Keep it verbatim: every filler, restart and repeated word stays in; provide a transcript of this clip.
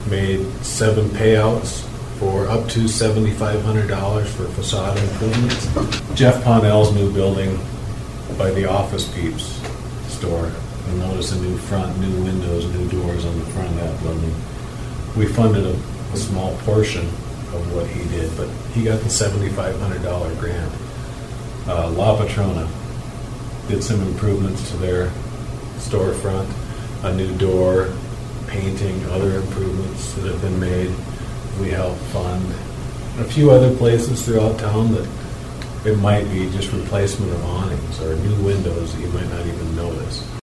made seven payouts for up to seventy-five hundred dollars for facade improvements. Jeff Ponnell's new building by the Office Peeps store. You'll notice a new front, new windows, new doors on the front of that building. We funded a, a small portion of what he did, but he got the seventy-five hundred dollars grant. Uh, La Patrona did some improvements to their storefront, a new door, painting, other improvements that have been made. We helped fund a few other places throughout town that it might be just replacement of awnings or new windows that you might not even notice.